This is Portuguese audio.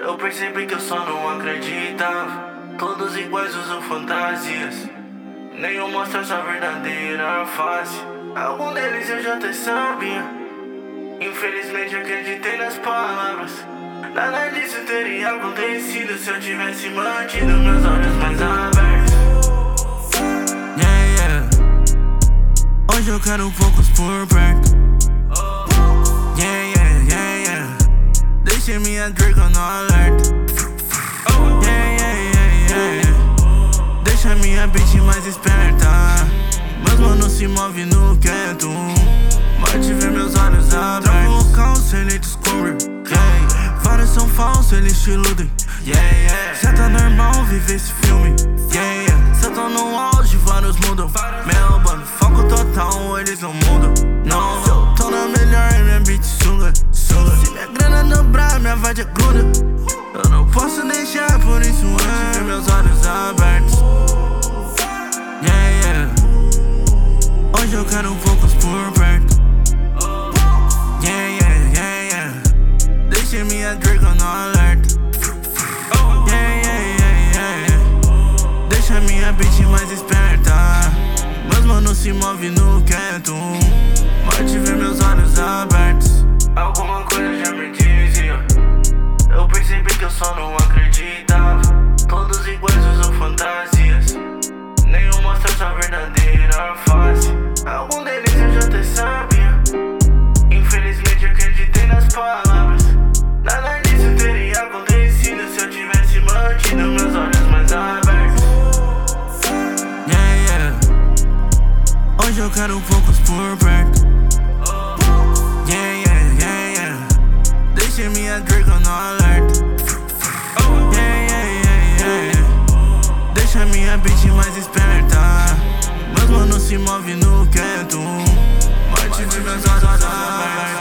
Eu percebi que eu só não acreditava. Todos iguais usam fantasias, nenhum mostra sua verdadeira face. Algum deles eu já até sabia. Infelizmente acreditei nas palavras. Nada disso teria acontecido se eu tivesse mantido meus olhos mais abertos. Yeah. Hoje eu quero poucos por perto. Yeah. Deixei minha Draco no alerta. Yeah. Deixa minha bitch mais esperta. Meus manos se movem no quieto. Mantive meus olhos abertos. Travo local sem nem descobrir. Vários são falsos, eles te iludem. Cê tá normal viver esse filme. Cê tá no auge, vários mudam. Meu bando, foco total, eles não mudam. Não, tô na melhor e minha bitch sunga. Se minha grana dobrar, minha vibe é gruda. Eu não posso deixar, por isso mantive meus olhos abertos. Hoje eu quero poucos por perto. Deixei minha Draco no alerta. Deixa minha bitch mais esperta. Meus manos se movem no quieto. Mantive meus olhos abertos. Alguma coisa já me dizia. Eu percebi que eu só não acreditava. Todos iguais usam fantasias, nenhum mostra sua verdadeira face. Algum deles eu já até sabia. Infelizmente acreditei nas palavras. Nada disso teria acontecido se eu tivesse mantido meus olhos mais abertos. Hoje eu quero poucos por perto. Deixei minha Draco no alerta. Deixa minha bitch mais esperta. Meus manos se movem no quieto. Mantive meus olhos abertos.